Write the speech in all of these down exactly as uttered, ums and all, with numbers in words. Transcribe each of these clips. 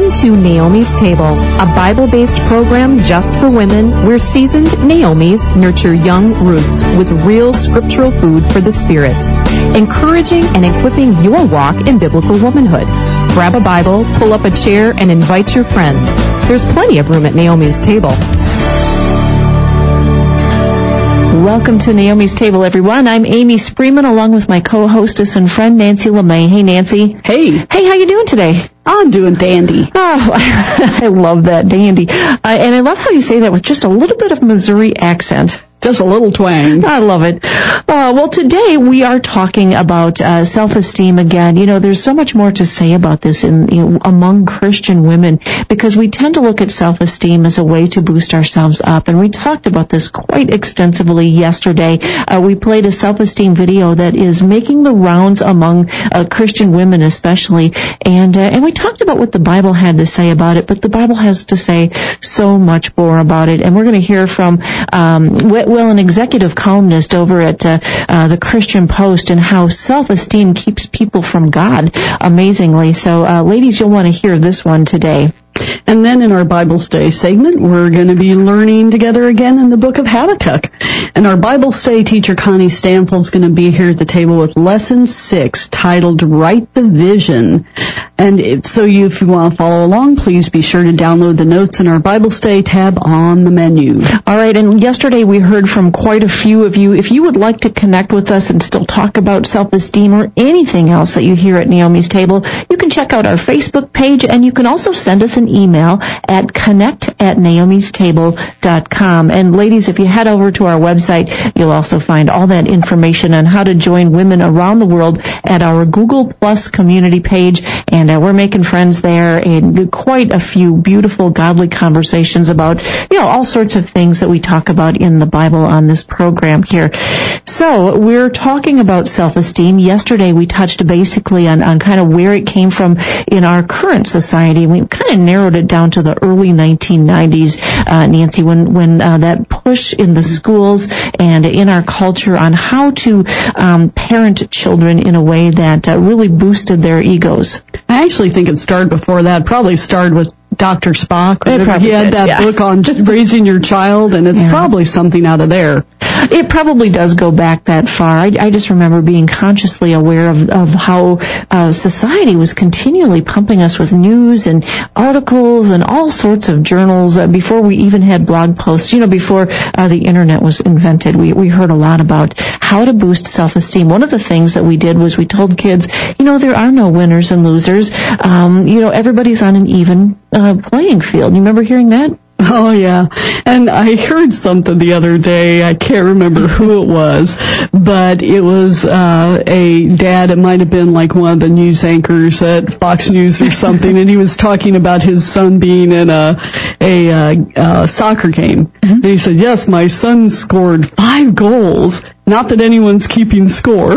Welcome to Naomi's Table, a Bible-based program just for women where seasoned Naomis nurture young Ruths with real scriptural food for the spirit, encouraging and equipping your walk in biblical womanhood. Grab a Bible, pull up a chair, and invite your friends. There's plenty of room at Naomi's Table. Welcome to Naomi's Table, everyone. I'm Amy Spreeman, along with my co-hostess and friend, Nancy LeMay. Hey, Nancy. Hey. Hey, how you doing today? I'm doing dandy. Oh, I love that, dandy. Uh, and I love how you say that with just a little bit of Missouri accent. Just a little twang. I love it. Uh, well, today we are talking about uh, self-esteem again. You know, there's so much more to say about this in, you know, among Christian women, because we tend to look at self-esteem as a way to boost ourselves up. And we talked about this quite extensively yesterday. Uh, we played a self-esteem video that is making the rounds among uh, Christian women especially. And, uh, and we talked about what the Bible had to say about it, but the Bible has to say so much more about it. And we're going to hear from um, well, an executive columnist over at uh, uh, the Christian Post, and how self-esteem keeps people from God, amazingly. So, uh, ladies, you'll want to hear this one today. And then in our Bible Stay segment, we're going to be learning together again in the book of Habakkuk. And our Bible Stay teacher, Connie Stanfield's going to be here at the table with lesson six, titled Write the Vision. And it, so you, if you want to follow along, please be sure to download the notes in our Bible Stay tab on the menu. All right, and yesterday we heard from quite a few of you. If you would like to connect with us and still talk about self-esteem or anything else that you hear at Naomi's Table, you can check out our Facebook page, and you can also send us an email at connect at naomis table dot com. And ladies, if you head over to our website, you'll also find all that information on how to join women around the world at our Google Plus community page. And uh, we're making friends there, and quite a few beautiful, godly conversations about, you know, all sorts of things that we talk about in the Bible on this program here. So we're talking about self-esteem. Yesterday we touched basically on, on kind of where it came from in our current society. We kind of narrowed it down to the early nineteen nineties, uh, Nancy, when, when uh, that push in the schools and in our culture on how to um, parent children in a way that uh, really boosted their egos. I actually think it started before that. Probably started with Doctor Spock. He had did, that yeah. book on raising your child, and it's yeah. probably something out of there. It probably does go back that far. I, I just remember being consciously aware of, of how uh, society was continually pumping us with news and articles and all sorts of journals uh, before we even had blog posts. You know, before uh, the internet was invented, we, we heard a lot about how to boost self-esteem. One of the things that we did was we told kids, you know, there are no winners and losers. Um, you know, everybody's on an even uh, playing field. You remember hearing that? Oh, yeah. And I heard something the other day. I can't remember who it was, but it was uh a dad. It might have been like one of the news anchors at Fox News or something, and he was talking about his son being in a a uh, uh, soccer game. Mm-hmm. And he said, yes, my son scored five goals. Not that anyone's keeping score.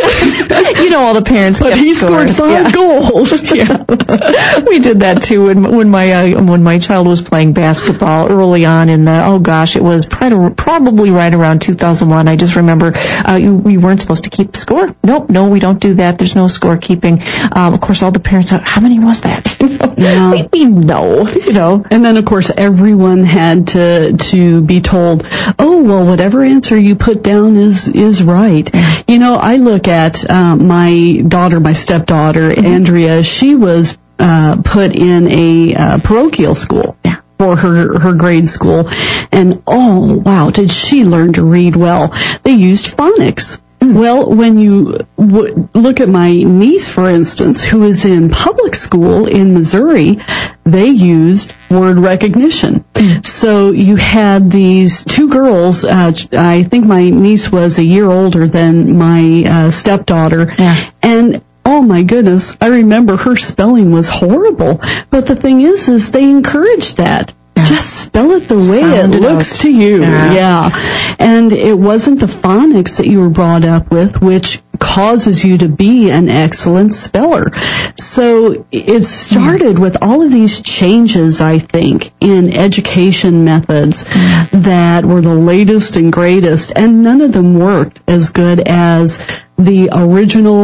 You know, all the parents but kept he score. scored five yeah. goals. Yeah. We did that too when, when my uh, when my child was playing basketball early on in the, oh gosh, it was probably right around two thousand one. I just remember uh, we weren't supposed to keep score. Nope, no, we don't do that. There's no score keeping. Um, of course, all the parents, how many was that? Yeah. we, we know, you know. And then, of course, everyone had to to be told, oh, well, whatever answer you put down is is right. You know, I look at uh, my daughter, my stepdaughter, mm-hmm. Andrea. She was uh, put in a uh, parochial school. Yeah. For her, her grade school. And oh, wow, did she learn to read well. They used phonics. Mm. Well, when you w- look at my niece, for instance, who is in public school in Missouri, they used word recognition. Mm. So you had these two girls, uh, I think my niece was a year older than my uh, stepdaughter, yeah. and oh my goodness, I remember her spelling was horrible. But the thing is, is they encouraged that. Yeah. Just spell it the way Sound it, it looks out. to you. Yeah. yeah. And it wasn't the phonics that you were brought up with, which causes you to be an excellent speller. So it started mm. with all of these changes, I think, in education methods mm. that were the latest and greatest, and none of them worked as good as the original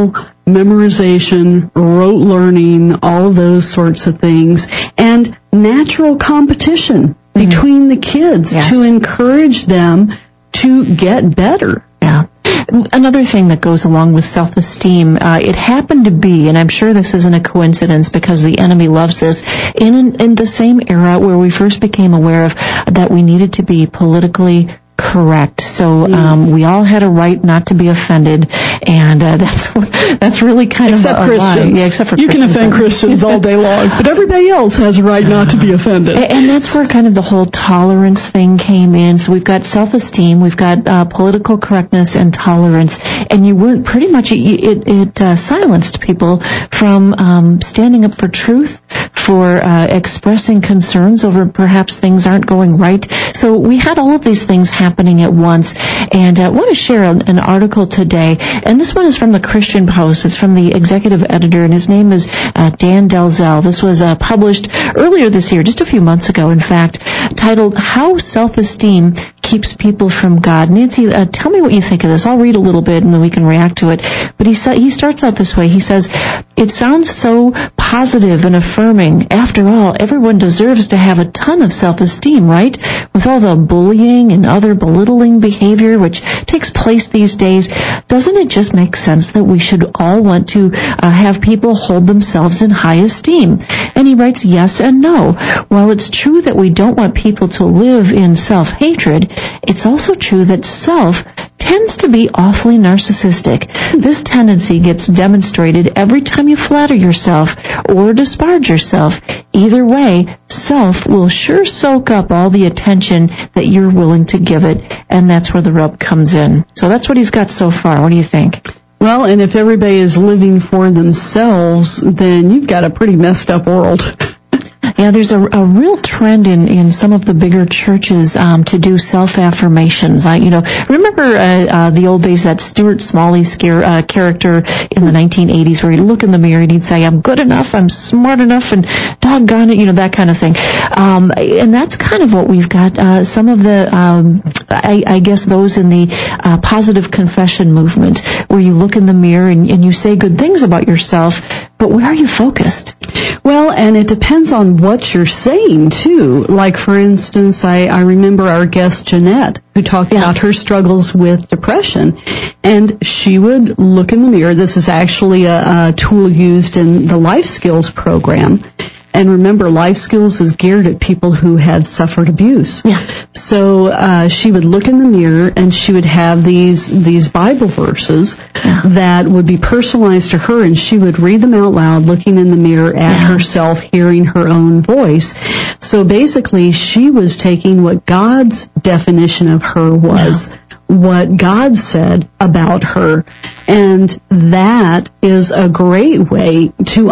memorization, rote learning, all of those sorts of things, and natural competition mm-hmm. between the kids yes. to encourage them to get better. Yeah. Another thing that goes along with self-esteem, uh, it happened to be, and I'm sure this isn't a coincidence because the enemy loves this, in in the same era where we first became aware of that we needed to be politically correct. So um, we all had a right not to be offended, and uh, that's that's really kind except of a, Christians. a lie. Yeah, except for you Christians. can offend Christians all day long, but everybody else has a right not to be offended. And, and that's where kind of the whole tolerance thing came in. So we've got self-esteem, we've got uh, political correctness and tolerance, and you weren't pretty much it it, it uh, silenced people from um, standing up for truth, for uh, expressing concerns over perhaps things aren't going right. So we had all of these things happening at once, and I want to share an, an article today, and this one is from the Christian Post. It's from the executive editor, and his name is uh, Dan Delzell. This was uh, published earlier this year, just a few months ago, in fact, titled How Self-Esteem Keeps People from God. Nancy, uh, tell me what you think of this. I'll read a little bit, and then we can react to it. But he, sa- he starts out this way. He says, it sounds so positive and affirming. After all, everyone deserves to have a ton of self-esteem, right? With all the bullying and other belittling behavior which takes place these days, doesn't it just make sense that we should all want to uh, have people hold themselves in high esteem? And he writes yes and no. While it's true that we don't want people to live in self-hatred, it's also true that self tends to be awfully narcissistic. This tendency gets demonstrated every time you flatter yourself or disparage yourself. Either way, self will sure soak up all the attention that you're willing to give it, and that's where the rub comes in. So that's what he's got so far. What do you think? Well, and if everybody is living for themselves, then you've got a pretty messed up world. Yeah, there's a, a real trend in, in some of the bigger churches um, to do self-affirmations. I, you know, remember uh, uh, the old days, that Stuart Smalley scare, uh, character in the nineteen eighties where he'd look in the mirror and he'd say, I'm good enough, I'm smart enough, and doggone it, you know, that kind of thing. Um, and that's kind of what we've got. Uh, some of the, um, I, I guess those in the uh, positive confession movement where you look in the mirror and, and you say good things about yourself, but where are you focused? Well, and it depends on what you're saying, too. Like, for instance, I, I remember our guest, Jeanette, who talked yeah. about her struggles with depression. And she would look in the mirror. This is actually a, a tool used in the Life Skills program. And remember, Life Skills is geared at people who had suffered abuse. Yeah. So uh, she would look in the mirror, and she would have these these Bible verses yeah. that would be personalized to her, and she would read them out loud, looking in the mirror at yeah. herself, hearing her own voice. So basically, she was taking what God's definition of her was. Yeah. What God said about her. And that is a great way to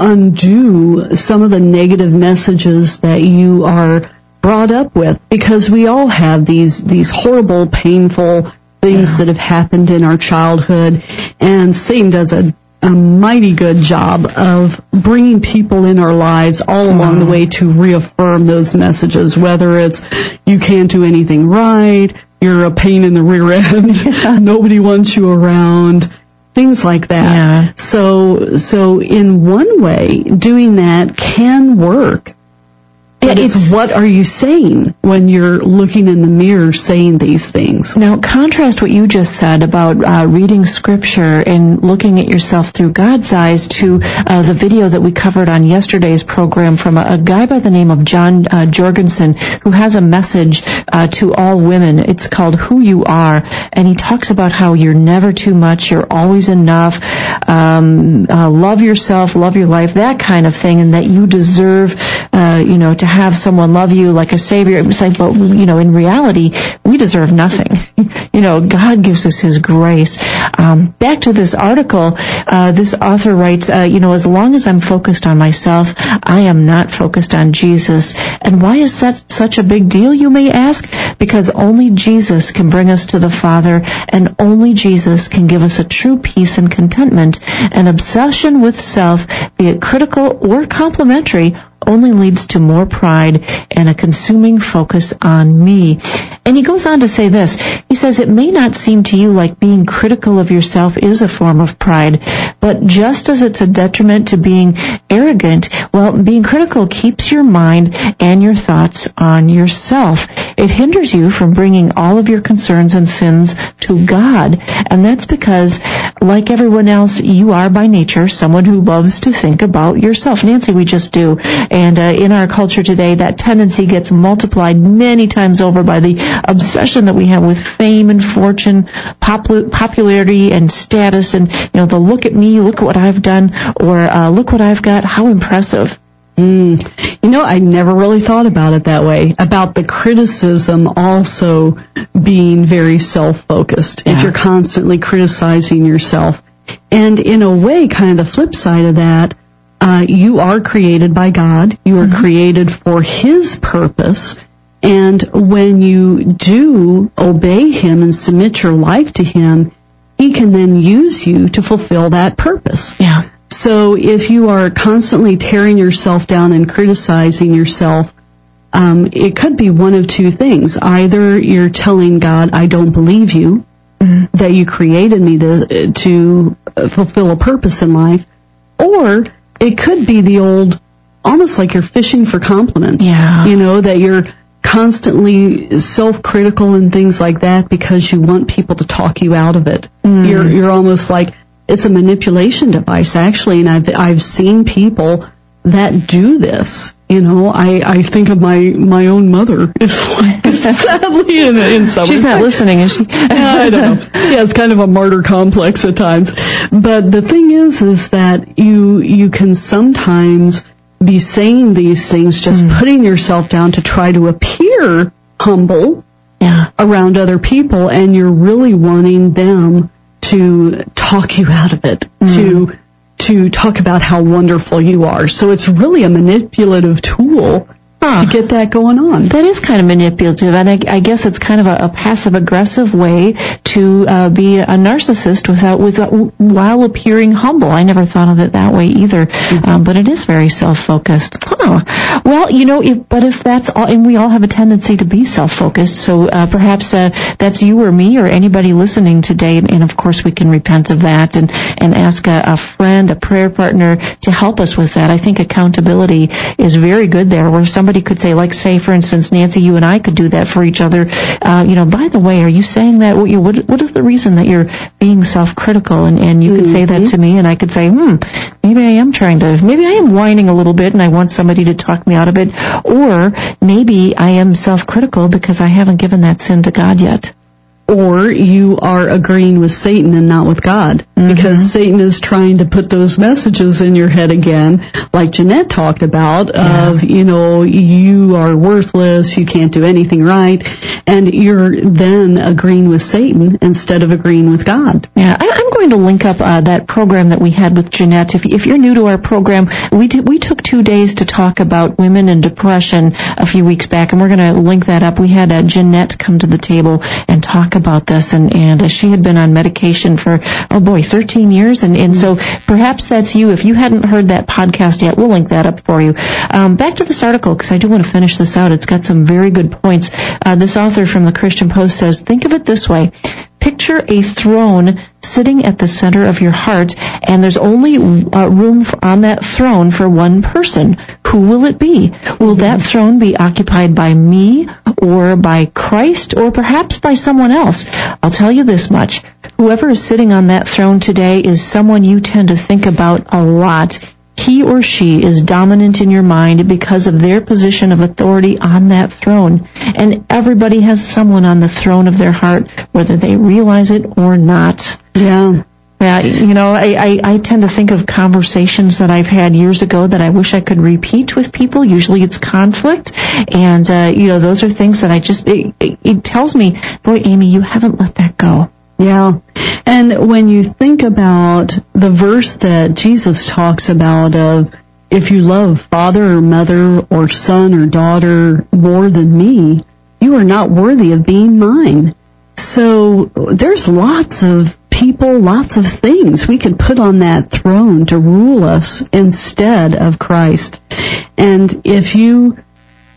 undo some of the negative messages that you are brought up with, because we all have these these horrible, painful things yeah. that have happened in our childhood, and Satan does a a mighty good job of bringing people in our lives all along wow. the way to reaffirm those messages, whether it's you can't do anything right, you're a pain in the rear end, yeah. nobody wants you around, things like that. Yeah. So, so in one way, doing that can work. But it's, it's what are you saying when you're looking in the mirror saying these things? Now, contrast what you just said about uh, reading Scripture and looking at yourself through God's eyes to uh, the video that we covered on yesterday's program from a, a guy by the name of John uh, Jorgensen, who has a message uh, to all women. It's called Who You Are, and he talks about how you're never too much, you're always enough, um, uh, love yourself, love your life, that kind of thing, and that you deserve, uh, you know, to have someone love you like a savior. It's like, but, you know, in reality, we deserve nothing. You know, God gives us His grace. Um, back to this article, uh, this author writes, uh, you know, as long as I'm focused on myself, I am not focused on Jesus. And why is that such a big deal, you may ask? Because only Jesus can bring us to the Father, and only Jesus can give us a true peace and contentment. An obsession with self, be it critical or complimentary, only leads to more pride and a consuming focus on me. And he goes on to say this. He says, it may not seem to you like being critical of yourself is a form of pride, but just as it's a detriment to being arrogant, well, being critical keeps your mind and your thoughts on yourself. It hinders you from bringing all of your concerns and sins to God. And that's because, like everyone else, you are by nature someone who loves to think about yourself. Nancy, we just do. And uh, in our culture today, that tendency gets multiplied many times over by the obsession that we have with fame and fortune, popul- popularity and status, and, you know, the look at me, look at what I've done, or uh, look what I've got, how impressive. Mm. You know, I never really thought about it that way, about the criticism also being very self-focused. Yeah. If you're constantly criticizing yourself. And in a way, kind of the flip side of that, uh, you are created by God. You are mm-hmm. created for His purpose. And when you do obey Him and submit your life to Him, He can then use you to fulfill that purpose. Yeah. So if you are constantly tearing yourself down and criticizing yourself, um, it could be one of two things. Either you're telling God, I don't believe you, mm-hmm. that you created me to, to fulfill a purpose in life, or it could be the old, almost like you're fishing for compliments. Yeah. You know, that you're constantly self-critical and things like that because you want people to talk you out of it. Mm. You're, you're almost like, it's a manipulation device, actually, and I've I've seen people that do this. You know, I, I think of my, my own mother. Sadly, in, in some She's respects. not listening, is she? I know. She has kind of a martyr complex at times. But the thing is, is that you you can sometimes be saying these things, just mm. putting yourself down to try to appear humble yeah. around other people, and you're really wanting them to talk you out of it, mm. to to talk about how wonderful you are. So it's really a manipulative tool huh. to get that going on. That is kind of manipulative, and I, I guess it's kind of a, a passive-aggressive way to uh, be a narcissist without, without while appearing humble. I never thought of it that way either, mm-hmm. um, but it is very self-focused. Huh. Well, you know, if, but if that's all, and we all have a tendency to be self-focused, so uh, perhaps uh, that's you or me or anybody listening today, and, and of course we can repent of that and, and ask a, a friend, a prayer partner to help us with that. I think accountability is very good there, where somebody could say, like, say, for instance, Nancy, you and I could do that for each other. Uh, you know, by the way, are you saying that? What, you, what, what is the reason that you're being self-critical? And, and you could mm-hmm. say that to me, and I could say, hmm, maybe I am trying to, maybe I am whining a little bit, and I want somebody to talk me out of it. Or maybe I am self-critical because I haven't given that sin to God yet. Or you are agreeing with Satan and not with God, mm-hmm. because Satan is trying to put those messages in your head again, like Jeanette talked about, yeah. of, you know, you are worthless, you can't do anything right, and you're then agreeing with Satan instead of agreeing with God. Yeah, I, I'm going to link up uh, that program that we had with Jeanette. If, if you're new to our program, we did, we took two days to talk about women and depression a few weeks back, and we're going to link that up. We had uh, Jeanette come to the table and talk about this, and, and uh, she had been on medication for, oh boy, thirteen years, and, and so perhaps that's you. If you hadn't heard that podcast yet, we'll link that up for you. Um, back to this article, because I do want to finish this out. It's got some very good points. Uh, this author from the Christian Post says, think of it this way. Picture a throne sitting at the center of your heart, and there's only uh, room for, on that throne for one person. Who will it be? Will that throne be occupied by me, or by Christ, or perhaps by someone else? I'll tell you this much. Whoever is sitting on that throne today is someone you tend to think about a lot. He or she is dominant in your mind because of their position of authority on that throne. And everybody has someone on the throne of their heart, whether they realize it or not. Yeah. Yeah, you know, I, I, I tend to think of conversations that I've had years ago that I wish I could repeat with people. Usually it's conflict. And, uh, you know, those are things that I just, it, it, it tells me, boy, Amy, you haven't let that go. Yeah. And when you think about the verse that Jesus talks about of, if you love father or mother or son or daughter more than me, you are not worthy of being mine. So there's lots of people, lots of things we could put on that throne to rule us instead of Christ. And if you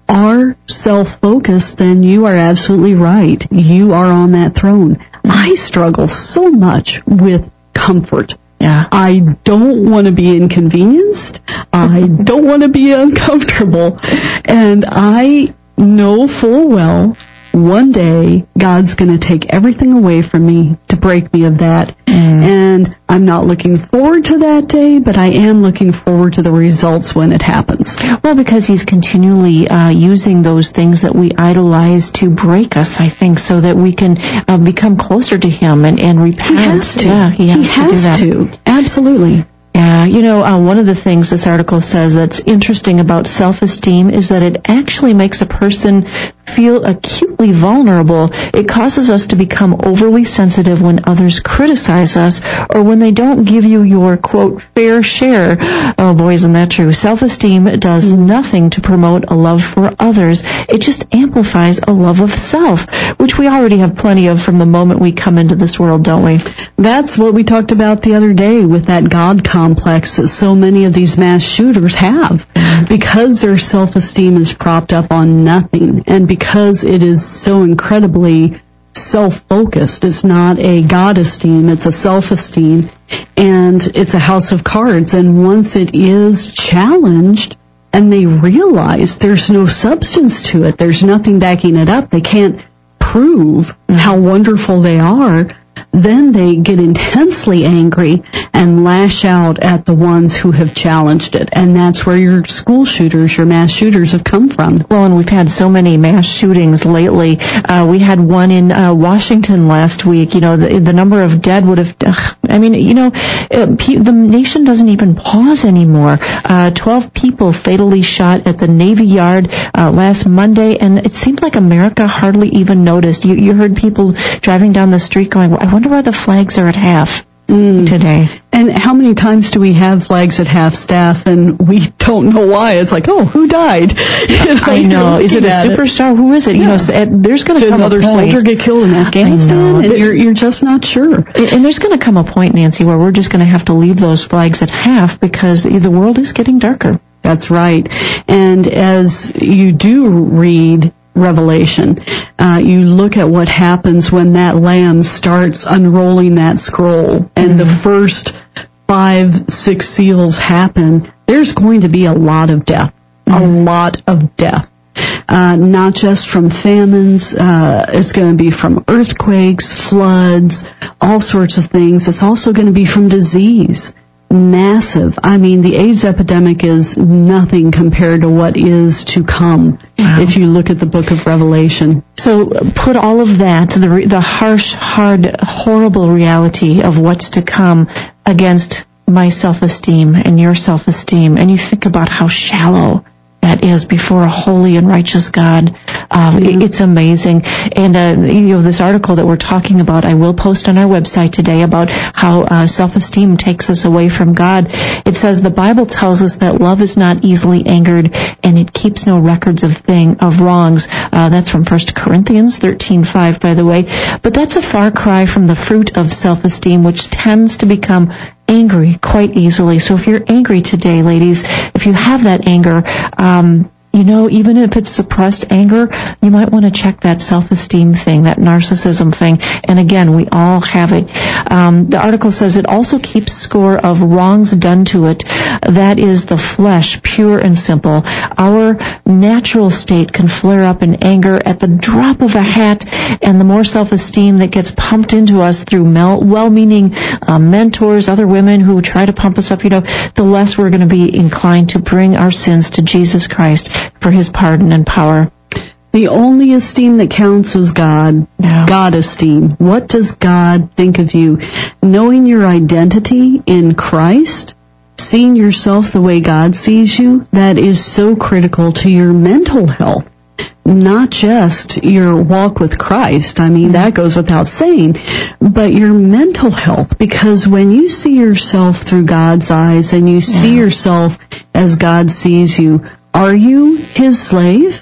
are self-focused, then you are absolutely right. You are on that throne. I struggle so much with comfort. Yeah. I don't want to be inconvenienced. I don't want to be uncomfortable. And I know full well one day God's going to take everything away from me to break me of that. Mm. And I'm not looking forward to that day, but I am looking forward to the results when it happens. Well, because he's continually uh, using those things that we idolize to break us, I think, so that we can uh, become closer to him and, and repent. He has to. Yeah, he has, he has to do that. to. Absolutely. Yeah, you know, uh, one of the things this article says that's interesting about self-esteem is that it actually makes a person feel acutely vulnerable. It causes us to become overly sensitive when others criticize us or when they don't give you your, quote, fair share. Oh, boy, isn't that true? Self-esteem does nothing to promote a love for others. It just amplifies a love of self, which we already have plenty of from the moment we come into this world, don't we? That's what we talked about the other day with that God complex that so many of these mass shooters have, because their self-esteem is propped up on nothing, and because it is so incredibly self-focused. It's not a God esteem, it's a self-esteem, and it's a house of cards. And once it is challenged and they realize there's no substance to it, there's nothing backing it up, they can't prove how wonderful they are, then they get intensely angry and lash out at the ones who have challenged it. And that's where your school shooters, your mass shooters have come from. Well, and we've had so many mass shootings lately. Uh, we had one in uh, Washington last week. You know, the, the number of dead would have, uh, I mean, you know, uh, pe- the nation doesn't even pause anymore. Uh, twelve people fatally shot at the Navy Yard uh, last Monday, and it seemed like America hardly even noticed. You, you heard people driving down the street going, I wonder why the flags are at half mm. today. And how many times do we have flags at half staff and we don't know why? It's like, oh, who died? You know, I know. Is it a superstar? It. Who is it? Yeah. You know, there's going to Did come another a point. soldier get killed in Afghanistan? And you're, you're just not sure. And there's going to come a point, Nancy, where we're just going to have to leave those flags at half because the world is getting darker. That's right. And as you do read Revelation, uh, you look at what happens when that Lamb starts unrolling that scroll and mm-hmm. the first five, six seals happen, there's going to be a lot of death, mm-hmm. a lot of death. Uh, not just from famines, uh, it's going to be from earthquakes, floods, all sorts of things. It's also going to be from disease. Massive. I mean, the AIDS epidemic is nothing compared to what is to come. Wow. If you look at the book of Revelation. So put all of that, the, the harsh, hard, horrible reality of what's to come against my self-esteem and your self-esteem, and you think about how shallow that is before a holy and righteous God. Uh, mm-hmm. It's amazing. And, uh, you know, this article that we're talking about, I will post on our website today about how uh, self-esteem takes us away from God. It says the Bible tells us that love is not easily angered and it keeps no records of thing, of wrongs. Uh, that's from First Corinthians thirteen five, by the way. But that's a far cry from the fruit of self-esteem, which tends to become angry quite easily. So if you're angry today, ladies, if you have that anger, um, you know, even if it's suppressed anger, you might want to check that self-esteem thing, that narcissism thing. And again, we all have it. Um, the article says it also keeps score of wrongs done to it. That is the flesh, pure and simple. Our natural state can flare up in anger at the drop of a hat, and the more self-esteem that gets pumped into us through well-meaning uh, mentors, other women who try to pump us up, you know, the less we're going to be inclined to bring our sins to Jesus Christ for his pardon and power. The only esteem that counts is God. Yeah. God esteem. What does God think of you? Knowing your identity in Christ, seeing yourself the way God sees you, that is so critical to your mental health. Not just your walk with Christ, I mean, that goes without saying, but your mental health, because when you see yourself through God's eyes and you see yeah. yourself as God sees you, are you his slave?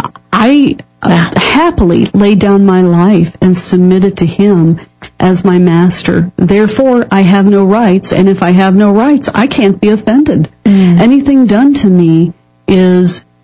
I uh, happily lay down my life and submit it to him as my master. Therefore, I have no rights, and if I have no rights, I can't be offended. Mm. Anything done to me is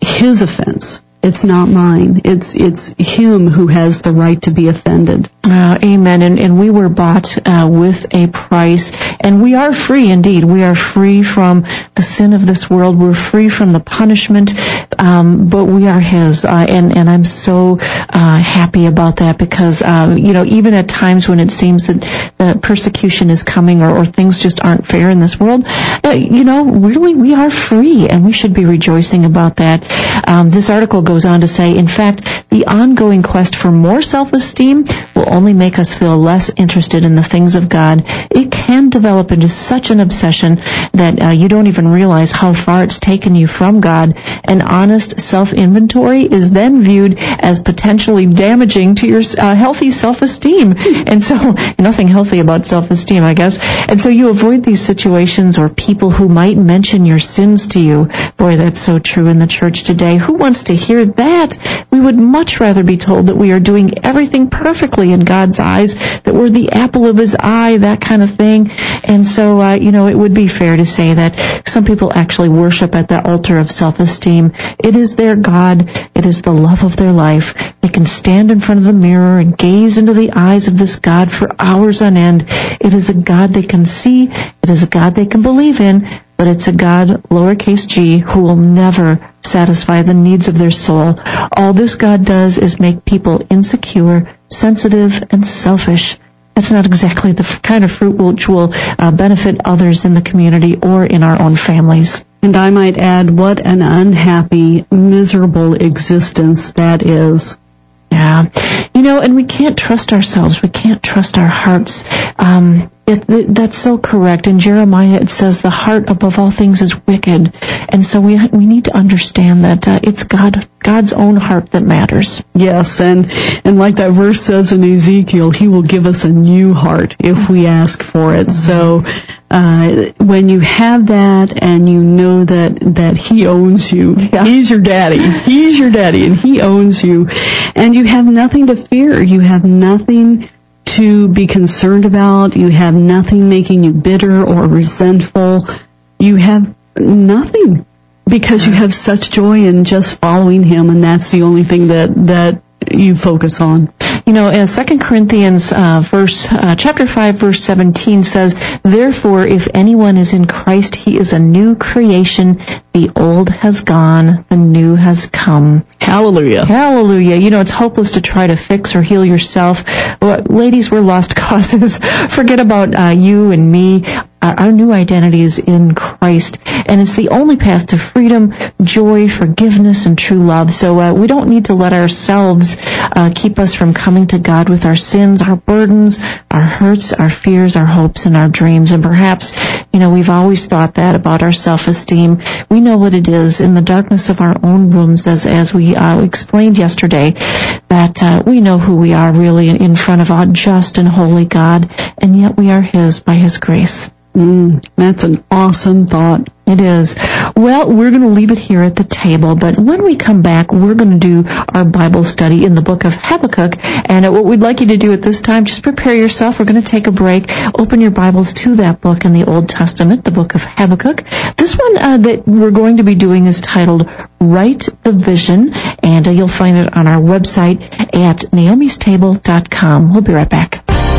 his offense. It's not mine. It's it's him who has the right to be offended. Uh, amen. And, and we were bought uh, with a price, and we are free indeed. We are free from the sin of this world. We're free from the punishment, um, but we are His. Uh, and and I'm so uh, happy about that because um, you know, even at times when it seems that uh, persecution is coming or, or things just aren't fair in this world, uh, you know, really we are free, and we should be rejoicing about that. Um, this article goes on to say, in fact, the ongoing quest for more self-esteem will only make us feel less interested in the things of God. It can develop into such an obsession that uh, you don't even realize how far it's taken you from God. An honest self-inventory is then viewed as potentially damaging to your uh, healthy self-esteem. And so, nothing healthy about self-esteem, I guess. And so you avoid these situations or people who might mention your sins to you. Boy, that's so true in the church today. Who wants to hear that? We would much rather be told that we are doing everything perfectly in God's eyes, that we're the apple of His eye, that kind of thing. And so, uh, you know, it would be fair to say that some people actually worship at the altar of self-esteem. It is their God. It is the love of their life. They can stand in front of the mirror and gaze into the eyes of this God for hours on end. It is a God they can see. It is a God they can believe in. But it's a God, lowercase g, who will never satisfy the needs of their soul. All this God does is make people insecure, sensitive, and selfish. That's not exactly the kind of fruit which will uh, benefit others in the community or in our own families. And I might add, what an unhappy, miserable existence that is. Yeah. You know, and we can't trust ourselves. We can't trust our hearts. Um, it, it, that's so correct. In Jeremiah, it says the heart above all things is wicked. And so we we need to understand that uh, it's God, God's own heart that matters. Yes, and, and like that verse says in Ezekiel, He will give us a new heart if we ask for it. So uh, when you have that and you know that, that He owns you, yeah. He's your daddy, He's your daddy, and He owns you, and you have nothing to fear, you have nothing to be concerned about, you have nothing making you bitter or resentful, you have nothing, because you have such joy in just following Him, and that's the only thing that, that you focus on. You know, in Second Corinthians uh, verse, uh, chapter five, verse seventeen says, "Therefore, if anyone is in Christ, he is a new creation. The old has gone, the new has come." Hallelujah. Hallelujah. You know, it's hopeless to try to fix or heal yourself. Well, ladies, we're lost causes. Forget about uh, you and me. Our new identity is in Christ, and it's the only path to freedom, joy, forgiveness, and true love. So uh, we don't need to let ourselves uh, keep us from coming to God with our sins, our burdens, our hurts, our fears, our hopes, and our dreams. And perhaps, you know, we've always thought that about our self-esteem. We know what it is in the darkness of our own rooms, as as we uh, explained yesterday, that uh, we know who we are really in front of a just and holy God, and yet we are His by His grace. Mm, that's an awesome thought. It is. Well, we're going to leave it here at the table, but when we come back, we're going to do our Bible study in the book of Habakkuk. And what we'd like you to do at this time, just prepare yourself. We're going to take a break. Open your Bibles to that book in the Old Testament, the book of Habakkuk. This one uh, that we're going to be doing is titled Write the Vision, and uh, you'll find it on our website at naomis table dot com. We'll be right back.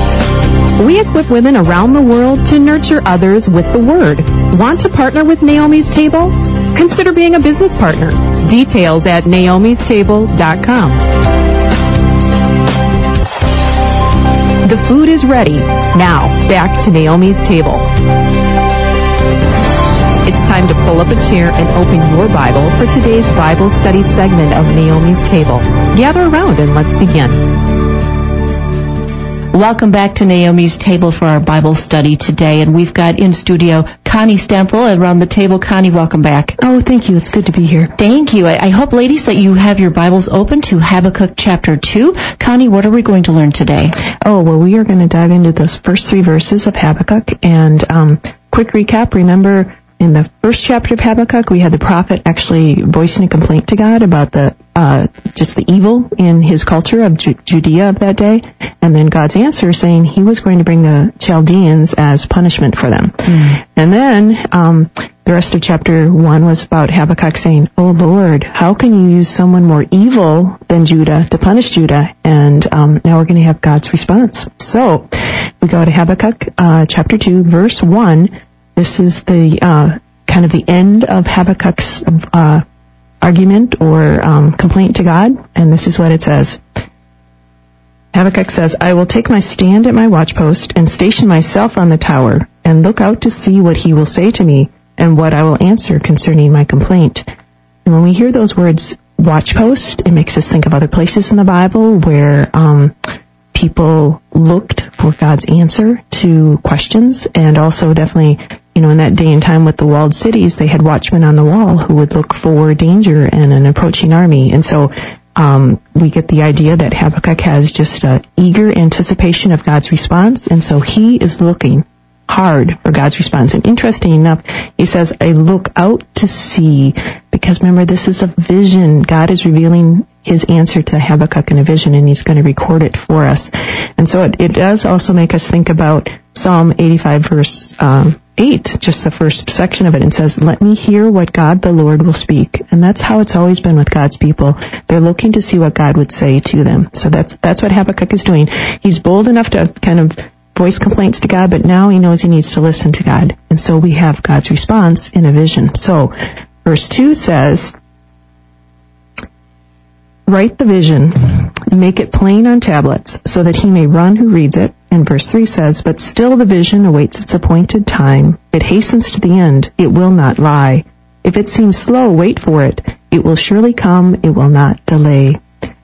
We equip women around the world to nurture others with the Word. Want to partner with Naomi's Table? Consider being a business partner. Details at naomis table dot com. The food is ready. Now, back to Naomi's Table. It's time to pull up a chair and open your Bible for today's Bible study segment of Naomi's Table. Gather around and let's begin. Welcome back to Naomi's Table for our Bible study today, and we've got in studio Connie Stempel around the table. Connie, welcome back. Oh, thank you. It's good to be here. Thank you. I, I hope, ladies, that you have your Bibles open to Habakkuk chapter two. Connie, what are we going to learn today? Oh, well, we are going to dive into those first three verses of Habakkuk, and um, quick recap, remember in the first chapter of Habakkuk, we had the prophet actually voicing a complaint to God about the uh, just the evil in his culture of Ju- Judea of that day, and then God's answer saying he was going to bring the Chaldeans as punishment for them. Mm. And then um, the rest of chapter one was about Habakkuk saying, "Oh Lord, how can you use someone more evil than Judah to punish Judah?" And um, now we're going to have God's response. So we go to Habakkuk uh, chapter two, verse one. This is the uh, kind of the end of Habakkuk's uh, argument or um, complaint to God, and this is what it says. Habakkuk says, "I will take my stand at my watchpost and station myself on the tower and look out to see what he will say to me and what I will answer concerning my complaint." And when we hear those words, watchpost, it makes us think of other places in the Bible where um, people looked for God's answer to questions, and also definitely, you know, in that day and time with the walled cities, they had watchmen on the wall who would look for danger and an approaching army. And so um, we get the idea that Habakkuk has just an eager anticipation of God's response, and so he is looking hard for God's response. And interesting enough, he says, "I look out to see," because remember, this is a vision. God is revealing his answer to Habakkuk in a vision, and he's going to record it for us. And so it, it does also make us think about Psalm eighty-five, verse um, eight, just the first section of it, and says, "Let me hear what God the Lord will speak." And that's how it's always been with God's people. They're looking to see what God would say to them. So that's that's what Habakkuk is doing. He's bold enough to kind of voice complaints to God, but now he knows he needs to listen to God. And so we have God's response in a vision. So verse two says, "Write the vision and make it plain on tablets so that he may run who reads it." And verse three says, "But still the vision awaits its appointed time. It hastens to the end. It will not lie. If it seems slow, wait for it. It will surely come. It will not delay."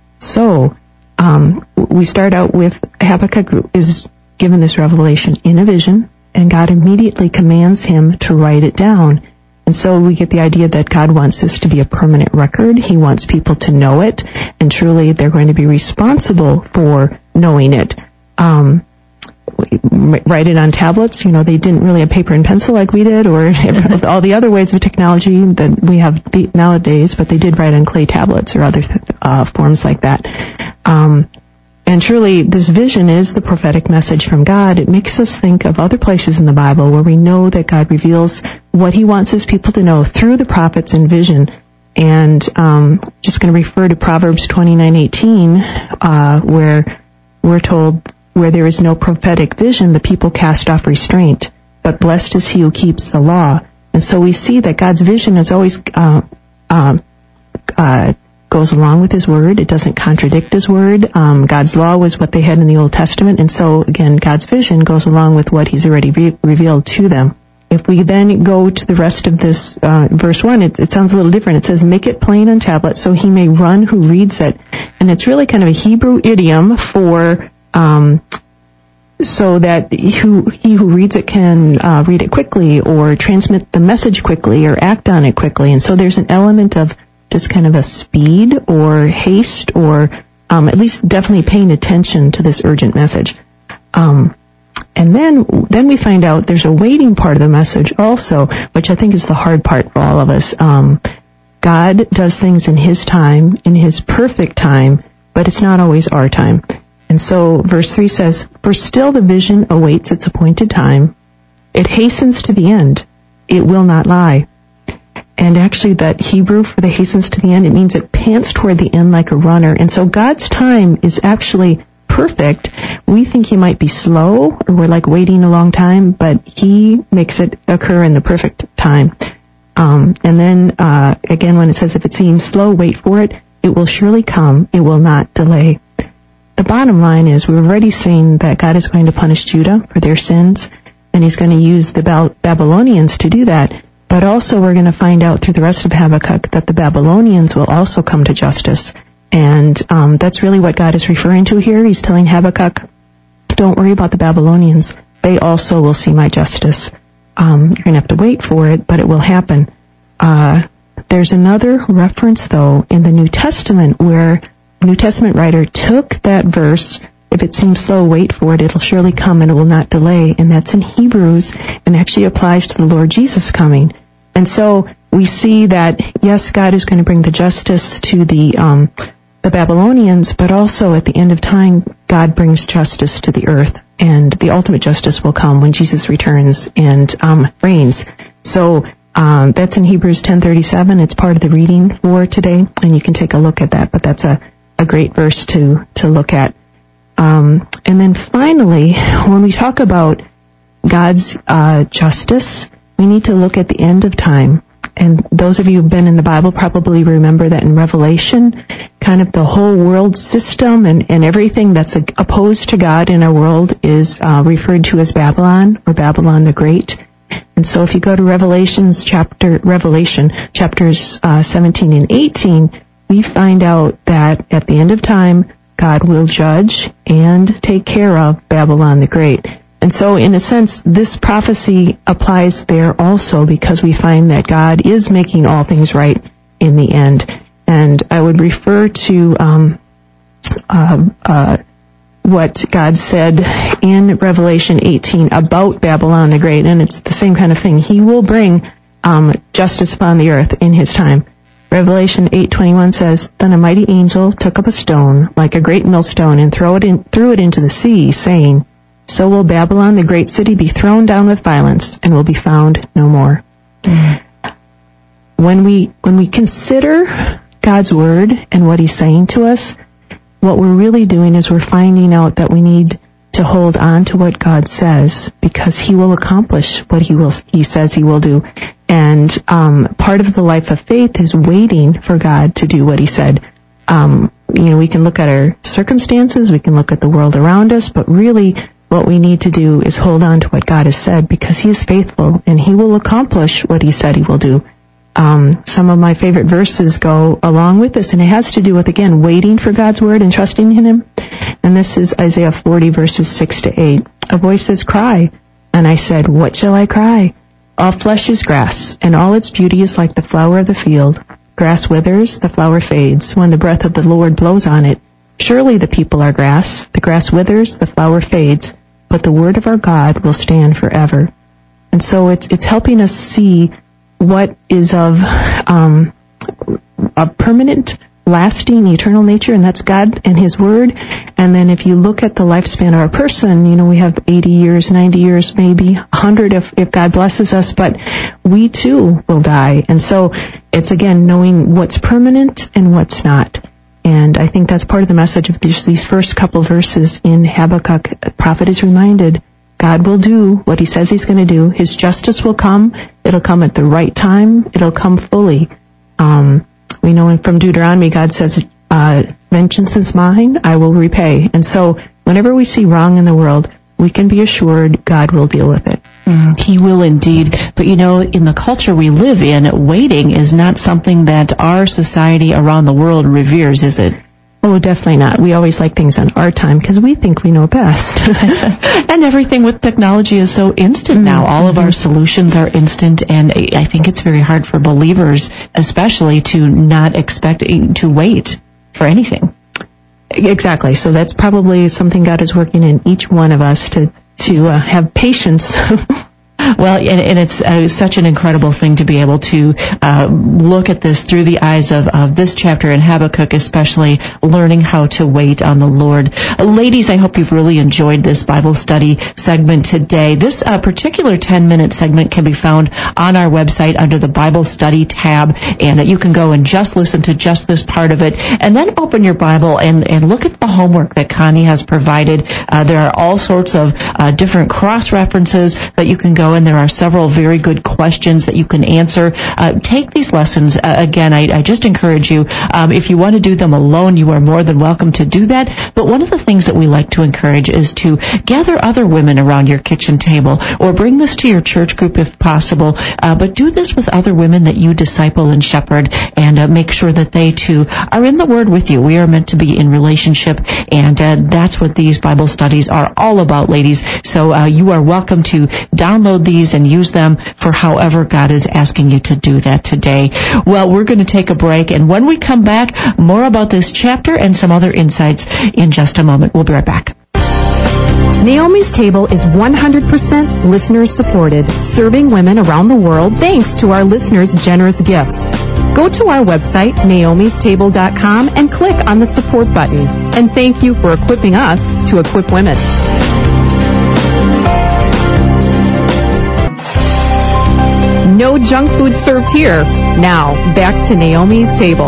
So um, we start out with Habakkuk is given this revelation in a vision, and God immediately commands him to write it down. And so we get the idea that God wants this to be a permanent record. He wants people to know it, and truly they're going to be responsible for knowing it. Um, write it on tablets. You know, they didn't really have paper and pencil like we did, or all the other ways of technology that we have nowadays, but they did write on clay tablets or other th- uh, forms like that. Um, And truly, this vision is the prophetic message from God. It makes us think of other places in the Bible where we know that God reveals what he wants his people to know through the prophets in vision. And um, just going to refer to Proverbs twenty-nine eighteen, uh, where we're told, "Where there is no prophetic vision, the people cast off restraint, but blessed is he who keeps the law." And so we see that God's vision is always uh, uh, uh goes along with his word. It doesn't contradict his word. Um, God's law was what they had in the Old Testament, and so again, God's vision goes along with what he's already re- revealed to them. If we then go to the rest of this, uh, verse one, it, it sounds a little different. It says, "Make it plain on tablet so he may run who reads it." And it's really kind of a Hebrew idiom for, um, so that who, he who reads it can uh, read it quickly or transmit the message quickly or act on it quickly. And so there's an element of just kind of a speed or haste, or um, at least definitely paying attention to this urgent message. Um, and then then we find out there's a waiting part of the message also, which I think is the hard part for all of us. Um, God does things in his time, in his perfect time, but it's not always our time. And so verse three says, "For still the vision awaits its appointed time. It hastens to the end. It will not lie." And actually that Hebrew for the hastens to the end, it means it pants toward the end like a runner. And so God's time is actually perfect. We think he might be slow, or we're like waiting a long time, but he makes it occur in the perfect time. Um, and then, uh, again, when it says, "If it seems slow, wait for it. It will surely come. It will not delay." The bottom line is we've already seen that God is going to punish Judah for their sins, and he's going to use the Bal- Babylonians to do that. But also we're going to find out through the rest of Habakkuk that the Babylonians will also come to justice. And um, that's really what God is referring to here. He's telling Habakkuk, don't worry about the Babylonians. They also will see my justice. Um, you're going to have to wait for it, but it will happen. Uh, there's another reference, though, in the New Testament where the New Testament writer took that verse, "If it seems slow, wait for it. It'll surely come and it will not delay." And that's in Hebrews, and actually applies to the Lord Jesus coming. And so we see that, yes, God is going to bring the justice to the um, the Babylonians, but also at the end of time, God brings justice to the earth, and the ultimate justice will come when Jesus returns and um, reigns. So um, that's in Hebrews ten thirty-seven. It's part of the reading for today, and you can take a look at that. But that's a, a great verse to to look at. Um, and then finally, when we talk about God's uh, justice, we need to look at the end of time. And those of you who've been in the Bible probably remember that in Revelation, kind of the whole world system and, and everything that's opposed to God in our world is uh, referred to as Babylon, or Babylon the Great. And so if you go to Revelations chapter, Revelation chapters uh, seventeen and eighteen, we find out that at the end of time, God will judge and take care of Babylon the Great. And so, in a sense, this prophecy applies there also, because we find that God is making all things right in the end. And I would refer to um, uh, uh, what God said in Revelation eighteen about Babylon the Great, and it's the same kind of thing. He will bring um, justice upon the earth in His time. Revelation eight twenty-one says, "Then a mighty angel took up a stone, like a great millstone, and throw it in, threw it into the sea, saying, So will Babylon, the great city, be thrown down with violence, and will be found no more." Mm. When we when we consider God's word and what He's saying to us, what we're really doing is we're finding out that we need to hold on to what God says, because He will accomplish what He will He says He will do. And um, part of the life of faith is waiting for God to do what He said. Um, you know, we can look at our circumstances, we can look at the world around us, but really what we need to do is hold on to what God has said, because He is faithful and He will accomplish what He said He will do. Um, some of my favorite verses go along with this, and it has to do with, again, waiting for God's word and trusting in Him. And this is Isaiah forty, verses six to eight. "A voice says, 'Cry.' And I said, 'What shall I cry? All flesh is grass, and all its beauty is like the flower of the field. Grass withers, the flower fades, when the breath of the Lord blows on it. Surely the people are grass. The grass withers, the flower fades, but the word of our God will stand forever." And so it's it's helping us see what is of um, a permanent, lasting, eternal nature, and that's God and His word. And then if you look at the lifespan of a person, you know, we have eighty years, ninety years, maybe one hundred if, if God blesses us, but we too will die. And so it's, again, knowing what's permanent and what's not. And I think that's part of the message of these, these first couple verses in Habakkuk. The prophet is reminded God will do what He says He's going to do. His justice will come. It'll come at the right time. It'll come fully. Um, we know from Deuteronomy, God says, uh, "Vengeance is mine, I will repay." And so whenever we see wrong in the world, we can be assured God will deal with it. Mm, He will indeed. But you know, in the culture we live in, waiting is not something that our society around the world reveres, is it? Oh, definitely not. We always like things on our time because we think we know best. And everything with technology is so instant now. All of our solutions are instant, and I think it's very hard for believers, especially, to not expect to wait for anything. Exactly. So that's probably something God is working in each one of us, to to uh, have patience. Well, and, and it's uh, such an incredible thing to be able to uh, look at this through the eyes of, of this chapter in Habakkuk, especially learning how to wait on the Lord. Uh, ladies, I hope you've really enjoyed this Bible study segment today. This uh, particular ten-minute segment can be found on our website under the Bible Study tab, and uh, you can go and just listen to just this part of it, and then open your Bible and, and look at the homework that Connie has provided. Uh, there are all sorts of uh, different cross-references that you can go, and there are several very good questions that you can answer. Uh, take these lessons. Uh, again, I, I just encourage you, um, if you want to do them alone, you are more than welcome to do that. But one of the things that we like to encourage is to gather other women around your kitchen table, or bring this to your church group if possible. Uh, but do this with other women that you disciple and shepherd, and uh, make sure that they too are in the Word with you. We are meant to be in relationship, and uh, that's what these Bible studies are all about, ladies. So uh, you are welcome to download these and use them for however God is asking you to do that today. Well, we're going to take a break, and when we come back, more about this chapter and some other insights in just a moment. We'll be right back. Naomi's Table is one hundred percent listener supported, serving women around the world thanks to our listeners' generous gifts. Go to our website, naomis table dot com, and click on the support button. And thank you for equipping us to equip women. No junk food served here. Now, back to Naomi's Table.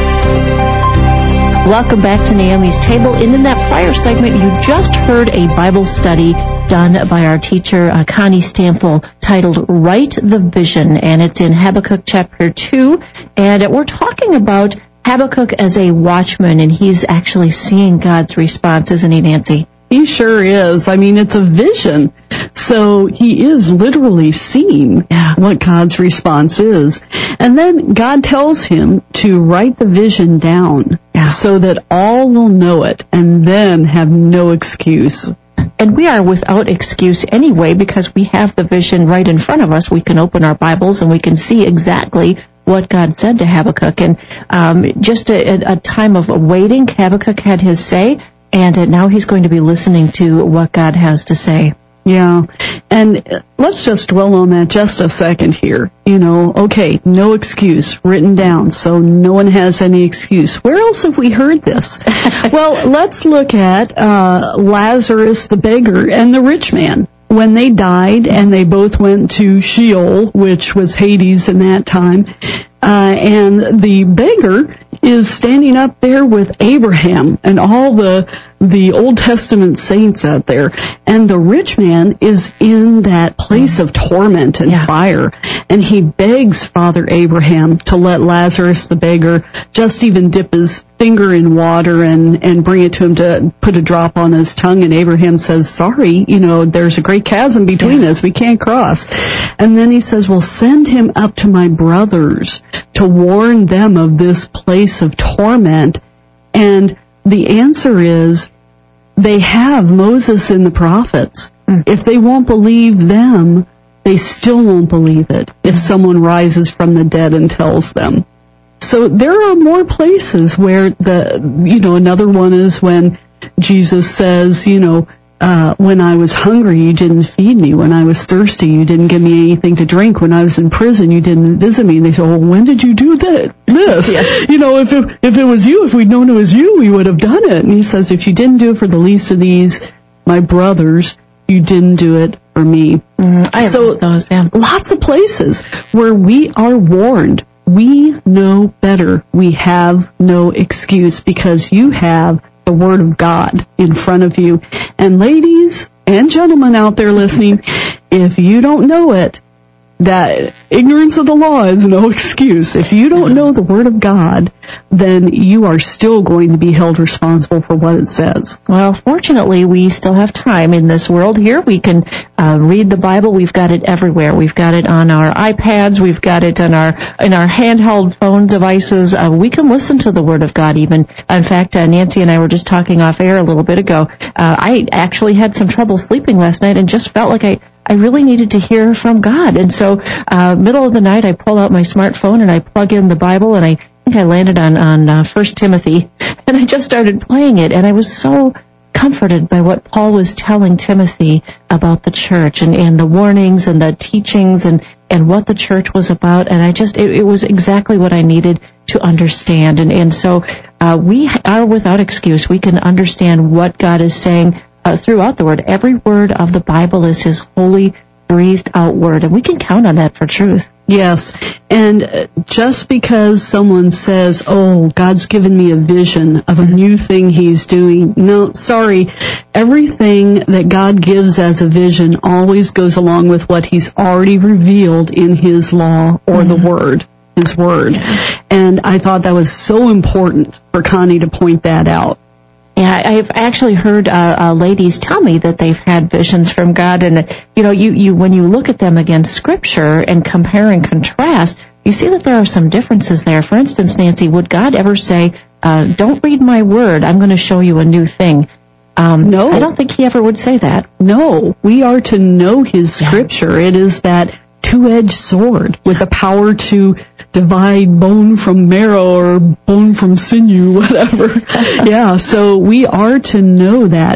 Welcome back to Naomi's Table. And in that prior segment, you just heard a Bible study done by our teacher, uh, Connie Stample, titled Write the Vision, and it's in Habakkuk chapter two. And we're talking about Habakkuk as a watchman, and he's actually seeing God's response, isn't he, Nancy? He sure is. I mean, it's a vision. So he is literally seeing yeah. what God's response is. And then God tells him to write the vision down yeah. so that all will know it and then have no excuse. And we are without excuse anyway because we have the vision right in front of us. We can open our Bibles and we can see exactly what God said to Habakkuk. And um, just a, a time of waiting, Habakkuk had his say. And uh, now he's going to be listening to what God has to say. Yeah. And let's just dwell on that just a second here. You know, okay, no excuse written down, so no one has any excuse. Where else have we heard this? Well, let's look at uh Lazarus the beggar and the rich man. When they died and they both went to Sheol, which was Hades in that time, uh, and the beggar is standing up there with Abraham and all the the Old Testament saints out there, and the rich man is in that place of torment and yeah. fire, and he begs Father Abraham to let Lazarus the beggar just even dip his finger in water and and bring it to him to put a drop on his tongue, and Abraham says, sorry, you know, there's a great chasm between yeah. us, we can't cross. And then he says, well, send him up to my brothers to warn them of this place of torment. And the answer is, they have Moses and the prophets. Mm. If they won't believe them, they still won't believe it if someone rises from the dead and tells them. So there are more places where the, you know, another one is when Jesus says, you know, Uh, when I was hungry, you didn't feed me. When I was thirsty, you didn't give me anything to drink. When I was in prison, you didn't visit me. And they say, well, when did you do that? This? Yeah. You know, if it, if it was you, if we'd known it was you, we would have done it. And he says, if you didn't do it for the least of these, my brothers, you didn't do it for me. Mm, I so those, yeah. lots of places where we are warned. We know better. We have no excuse because you have the Word of God in front of you. And ladies and gentlemen out there listening, if you don't know it, that ignorance of the law is no excuse. If you don't know the Word of God, then you are still going to be held responsible for what it says. Well, fortunately, we still have time in this world here. We can uh, read the Bible. We've got it everywhere. We've got it on our iPads. We've got it on our in our handheld phone devices. Uh, we can listen to the Word of God even. In fact, uh, Nancy and I were just talking off air a little bit ago. Uh, I actually had some trouble sleeping last night and just felt like I I really needed to hear from God. And so, uh, middle of the night, I pull out my smartphone and I plug in the Bible, and I think I landed on, on, uh, First Timothy, and I just started playing it, and I was so comforted by what Paul was telling Timothy about the church and, and the warnings and the teachings and, and what the church was about. And I just, it, it was exactly what I needed to understand. And, and so, uh, we are without excuse. We can understand what God is saying Uh, throughout the Word. Every word of the Bible is His holy, breathed out Word, and we can count on that for truth. Yes, and just because someone says, oh, God's given me a vision of a new thing He's doing, no, sorry, everything that God gives as a vision always goes along with what He's already revealed in His law or mm-hmm. the Word, His Word. Yeah. And I thought that was so important for Connie to point that out. Yeah, I've actually heard uh, uh, ladies tell me that they've had visions from God, and you know, you, you when you look at them against Scripture and compare and contrast, you see that there are some differences there. For instance, Nancy, would God ever say, uh, "Don't read my word; I'm going to show you a new thing"? Um, no, I don't think He ever would say that. No, we are to know His Scripture. Yeah. It is that two-edged sword with the power to divide bone from marrow or bone from sinew, whatever. Yeah, so we are to know that.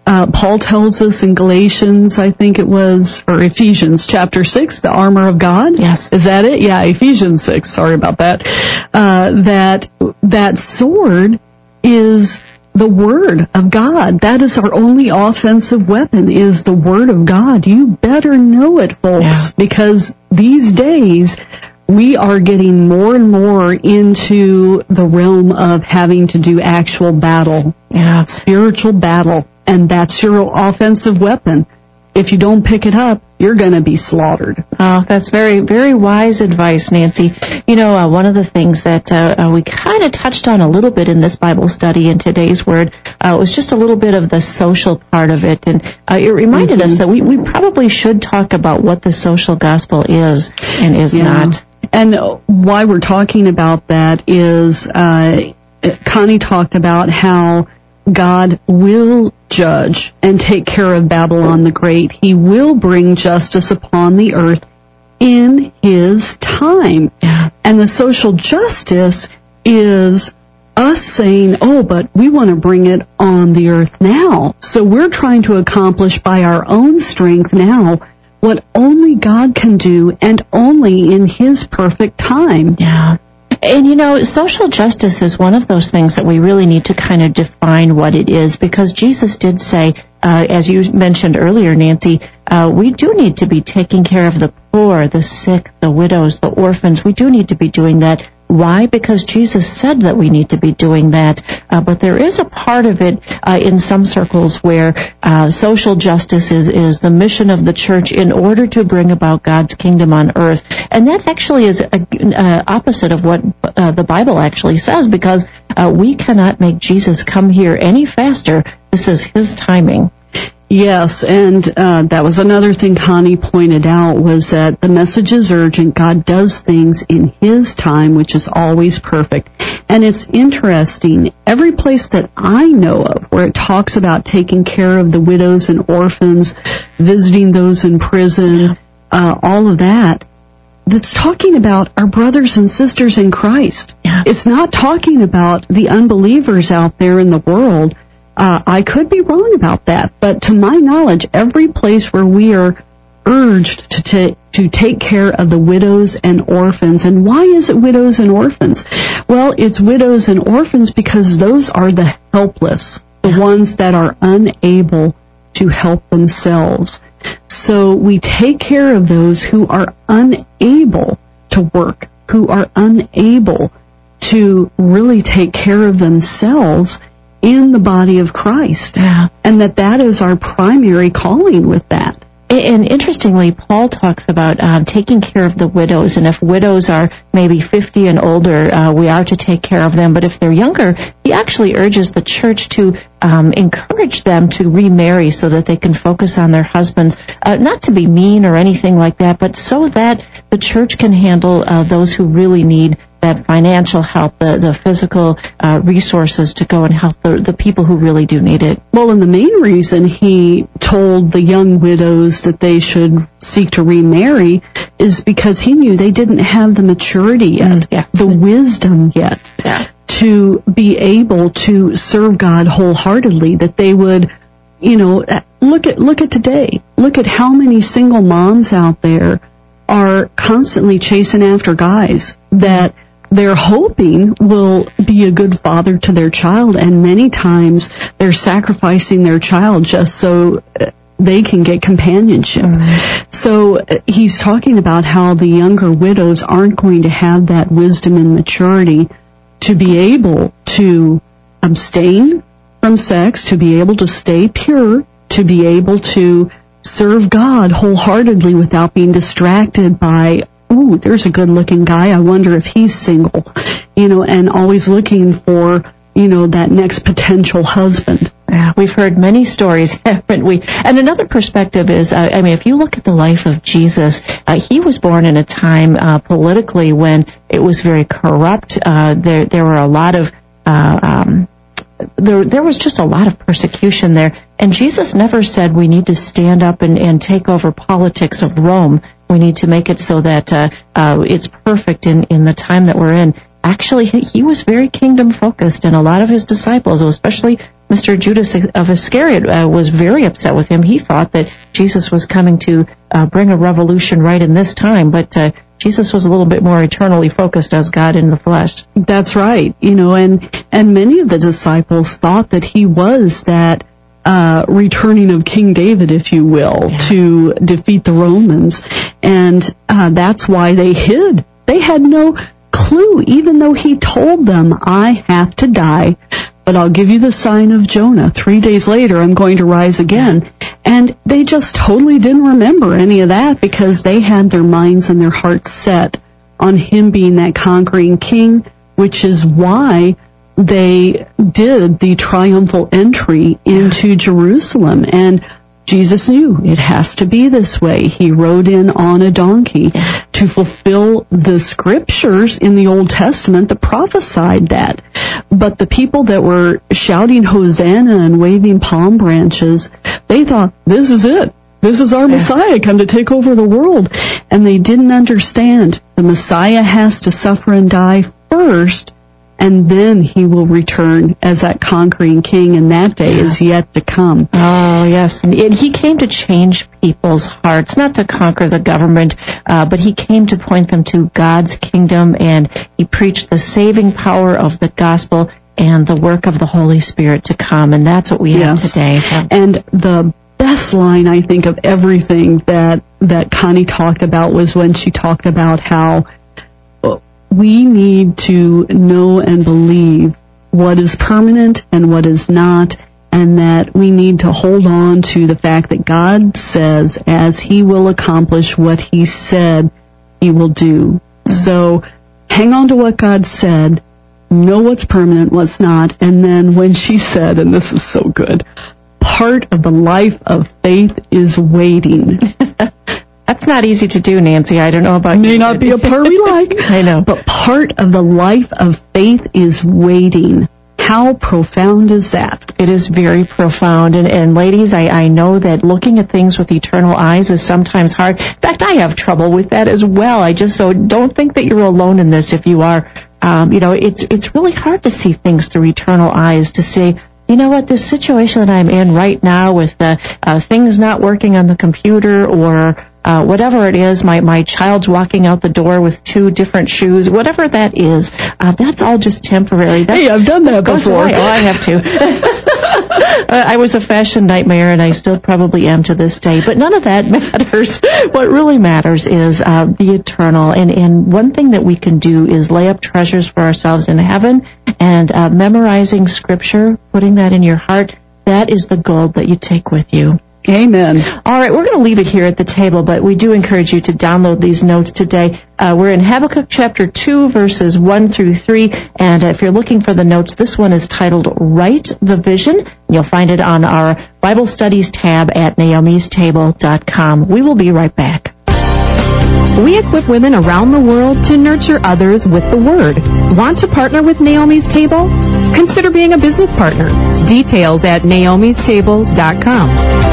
Uh, Paul tells us in Galatians, I think it was, or Ephesians chapter six, the armor of God. Yes. Is that it? Yeah, Ephesians six. Sorry about that. Uh, that, that sword is the Word of God. That is our only offensive weapon, is the Word of God. You better know it, folks, yeah. because these days we are getting more and more into the realm of having to do actual battle, yeah. spiritual battle, and that's your offensive weapon. If you don't pick it up, you're going to be slaughtered. Oh, that's very, very wise advice, Nancy. You know, uh, one of the things that uh, uh, we kind of touched on a little bit in this Bible study in today's Word uh, was just a little bit of the social part of it. And uh, it reminded mm-hmm. us that we, we probably should talk about what the social gospel is and is yeah. not. And why we're talking about that is uh, Connie talked about how God will judge and take care of Babylon the Great. He will bring justice upon the earth in His time. Yeah. And the social justice is us saying, oh, but we want to bring it on the earth now. So we're trying to accomplish by our own strength now what only God can do, and only in His perfect time. Yeah. And, you know, social justice is one of those things that we really need to kind of define what it is, because Jesus did say, uh, as you mentioned earlier, Nancy, uh, we do need to be taking care of the poor, the sick, the widows, the orphans. We do need to be doing that. Why? Because Jesus said that we need to be doing that. Uh, but there is a part of it uh, in some circles where uh, social justice is, is the mission of the church in order to bring about God's kingdom on earth. And that actually is a, uh, opposite of what uh, the Bible actually says, because uh, we cannot make Jesus come here any faster. This is His timing. Yes, and uh, that was another thing Connie pointed out, was that the message is urgent. God does things in His time, which is always perfect. And it's interesting, every place that I know of where it talks about taking care of the widows and orphans, visiting those in prison, uh, all of that, that's talking about our brothers and sisters in Christ. Yeah. It's not talking about the unbelievers out there in the world. Uh, I could be wrong about that, but to my knowledge, every place where we are urged to ta- to take care of the widows and orphans. And why is it widows and orphans? Well, it's widows and orphans because those are the helpless, the ones that are unable to help themselves. So we take care of those who are unable to work, who are unable to really take care of themselves in the body of Christ. Yeah. And that that is our primary calling with that. And interestingly, Paul talks about um, taking care of the widows, and if widows are maybe fifty and older, uh, we are to take care of them. But if they're younger, he actually urges the church to um, encourage them to remarry so that they can focus on their husbands, uh, not to be mean or anything like that, but so that the church can handle uh, those who really need that financial help, the, the physical uh, resources to go and help the, the people who really do need it. Well, and the main reason he told the young widows that they should seek to remarry is because he knew they didn't have the maturity yet, mm, yes. the wisdom yet, yeah. to be able to serve God wholeheartedly, that they would, you know, look at, look at today. Look at how many single moms out there are constantly chasing after guys that they're hoping will be a good father to their child, and many times they're sacrificing their child just so they can get companionship. Mm-hmm. So uh, he's talking about how the younger widows aren't going to have that wisdom and maturity to be able to abstain from sex, to be able to stay pure, to be able to serve God wholeheartedly without being distracted by, ooh, there's a good-looking guy, I wonder if he's single, you know, and always looking for, you know, that next potential husband. Yeah, we've heard many stories, haven't we? And another perspective is, uh, I mean, if you look at the life of Jesus, uh, he was born in a time uh, politically when it was very corrupt. Uh, there, there were a lot of uh, um, There, there was just a lot of persecution there. And Jesus never said we need to stand up and, and take over politics of Rome. We need to make it so that uh, uh, it's perfect in, in the time that we're in. actually he, he was very kingdom focused, and a lot of his disciples, especially Mister Judas of Iscariot, uh, was very upset with him. He thought that Jesus was coming to uh, bring a revolution right in this time, but uh, Jesus was a little bit more eternally focused as God in the flesh. That's right. You know, and, and many of the disciples thought that he was that uh, returning of King David, if you will, yeah. to defeat the Romans. And uh, that's why they hid. They had no clue, even though he told them, I have to die, but I'll give you the sign of Jonah. Three days later, I'm going to rise again. And they just totally didn't remember any of that because they had their minds and their hearts set on him being that conquering king, which is why they did the triumphal entry into Jerusalem. And Jesus knew it has to be this way. He rode in on a donkey to fulfill the scriptures in the Old Testament that prophesied that. But the people that were shouting Hosanna and waving palm branches, they thought, this is it. This is our Messiah come to take over the world. And they didn't understand the Messiah has to suffer and die first, and then he will return as that conquering king, and that day is yet to come. Oh, yes. And he came to change people's hearts, not to conquer the government, uh, but he came to point them to God's kingdom, and he preached the saving power of the gospel and the work of the Holy Spirit to come, and that's what we have yes. today. So. And the best line, I think, of everything that, that Connie talked about was when she talked about how we need to know and believe what is permanent and what is not, and that we need to hold on to the fact that God says as he will accomplish what he said he will do. So hang on to what God said, know what's permanent, what's not, and then when she said, and this is so good, part of the life of faith is waiting. That's not easy to do, Nancy. I don't know about May you. May not be a part we like. I know. But part of the life of faith is waiting. How profound is that? It is very profound. And, and ladies, I, I know that looking at things with eternal eyes is sometimes hard. In fact, I have trouble with that as well. I just so don't think that you're alone in this if you are. Um, you know, it's it's really hard to see things through eternal eyes, to say, you know what, this situation that I'm in right now with the uh, things not working on the computer, or Uh, whatever it is, my, my child's walking out the door with two different shoes, whatever that is, uh, that's all just temporary. That, hey, I've done that before. Away. Oh, I have too. uh, I was a fashion nightmare, and I still probably am to this day, but none of that matters. What really matters is uh, the eternal, and, and one thing that we can do is lay up treasures for ourselves in heaven, and uh, memorizing Scripture, putting that in your heart, that is the gold that you take with you. Amen. All right, we're going to leave it here at the table, but we do encourage you to download these notes today. Uh, we're in Habakkuk chapter two, verses one through three, and uh, if you're looking for the notes, this one is titled Write the Vision. You'll find it on our Bible Studies tab at naomis table dot com. We will be right back. We equip women around the world to nurture others with the Word. Want to partner with Naomi's Table? Consider being a business partner. Details at naomis table dot com.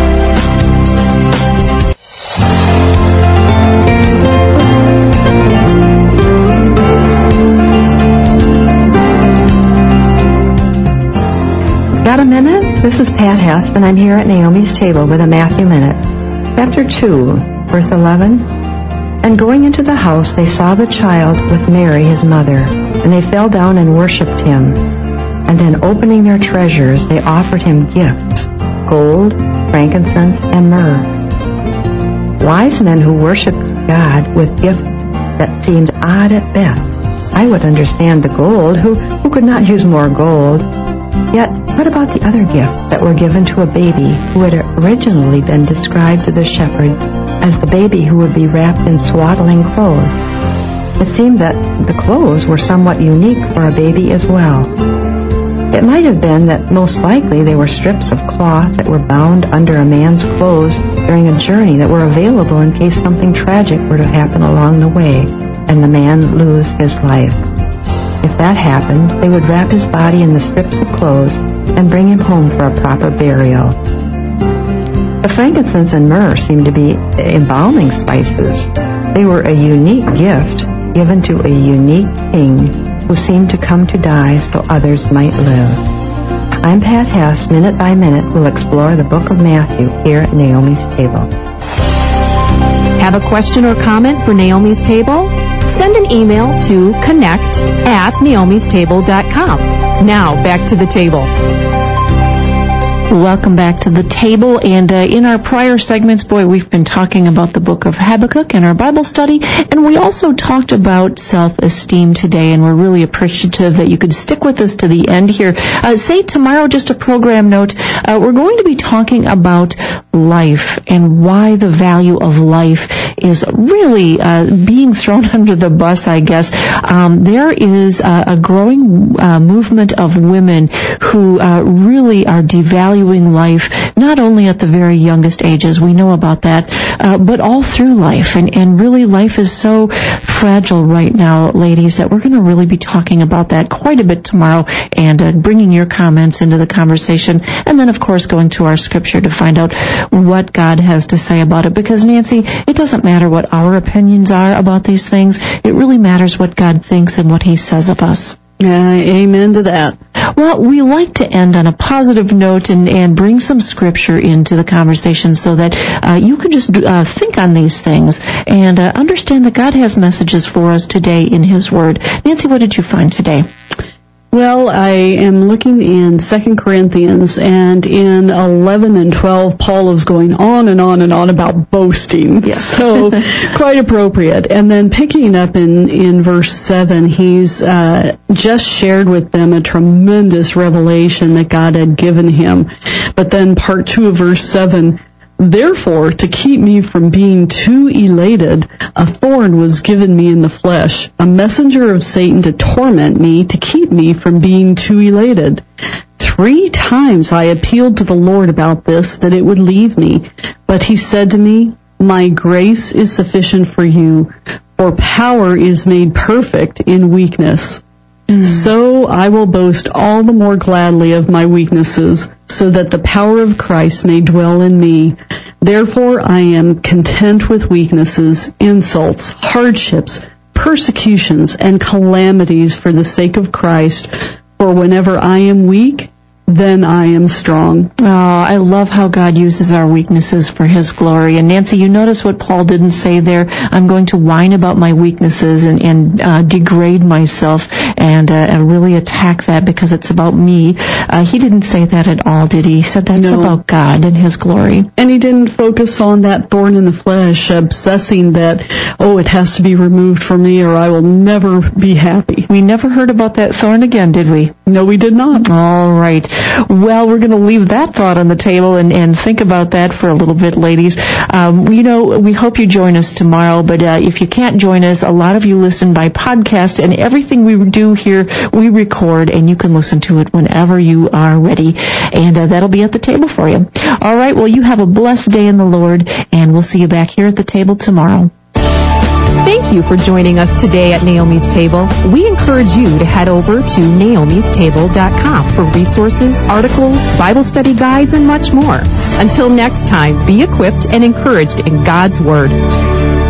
Got a minute? This is Pat Hess, and I'm here at Naomi's Table with a Matthew Minute. Chapter two, verse eleven. And going into the house, they saw the child with Mary, his mother, and they fell down and worshipped him. And then opening their treasures, they offered him gifts, gold, frankincense, and myrrh. Wise men who worshiped God with gifts that seemed odd at best. I would understand the gold. Who, who could not use more gold? Yet, what about the other gifts that were given to a baby who had originally been described to the shepherds as the baby who would be wrapped in swaddling clothes? It seemed that the clothes were somewhat unique for a baby as well. It might have been that most likely they were strips of cloth that were bound under a man's clothes during a journey that were available in case something tragic were to happen along the way and the man lose his life. If that happened, they would wrap his body in the strips of clothes and bring him home for a proper burial. The frankincense and myrrh seemed to be embalming spices. They were a unique gift, given to a unique king who seemed to come to die so others might live. I'm Pat Hess. Minute by minute, we'll explore the book of Matthew here at Naomi's Table. Have a question or comment for Naomi's Table? Send an email to connect at naomis table dot com. Now, back to the table. Welcome back to the table. And uh, in our prior segments, boy, we've been talking about the book of Habakkuk in our Bible study, and we also talked about self-esteem today, and we're really appreciative that you could stick with us to the end here. Uh, say tomorrow, just a program note, uh, we're going to be talking about life and why the value of life is really uh, being thrown under the bus, I guess. Um, there is uh, a growing uh, movement of women who uh, really are devaluing life, not only at the very youngest ages, we know about that, uh, but all through life. And, and really, life is so fragile right now, ladies, that we're going to really be talking about that quite a bit tomorrow, and uh, bringing your comments into the conversation, and then, of course, going to our scripture to find out what God has to say about it. Because, Nancy, it doesn't matter what our opinions are about these things. It really matters what God thinks and what He says of us. Uh, amen to that. Well, we like to end on a positive note and, and bring some scripture into the conversation so that uh, you can just uh, think on these things and uh, understand that God has messages for us today in His Word. Nancy, what did you find today? Well, I am looking in Second Corinthians, and in eleven and twelve, Paul is going on and on and on about boasting. Yes. So, quite appropriate. And then picking up in, in verse seven, he's uh, just shared with them a tremendous revelation that God had given him. But then part two of verse seven, therefore, to keep me from being too elated, a thorn was given me in the flesh, a messenger of Satan to torment me, to keep me from being too elated. Three times I appealed to the Lord about this, that it would leave me. But He said to me, my grace is sufficient for you, for power is made perfect in weakness. So I will boast all the more gladly of my weaknesses, so that the power of Christ may dwell in me. Therefore I am content with weaknesses, insults, hardships, persecutions, and calamities for the sake of Christ. For whenever I am weak, then I am strong. Oh, I love how God uses our weaknesses for His glory. And Nancy, you notice what Paul didn't say there? I'm going to whine about my weaknesses and, and uh, degrade myself and, uh, and really attack that because it's about me. Uh, he didn't say that at all, did he? He said that's no. about God and His glory. And he didn't focus on that thorn in the flesh, obsessing that, oh, it has to be removed from me or I will never be happy. We never heard about that thorn again, did we? No, we did not. All right. Well, we're going to leave that thought on the table and, and think about that for a little bit, ladies. Um, you know, we hope you join us tomorrow, but uh, if you can't join us, a lot of you listen by podcast, and everything we do here, we record, and you can listen to it whenever you are ready, and uh, that'll be at the table for you. All right, well, you have a blessed day in the Lord, and we'll see you back here at the table tomorrow. Thank you for joining us today at Naomi's Table. We encourage you to head over to naomis table dot com for resources, articles, Bible study guides, and much more. Until next time, be equipped and encouraged in God's Word.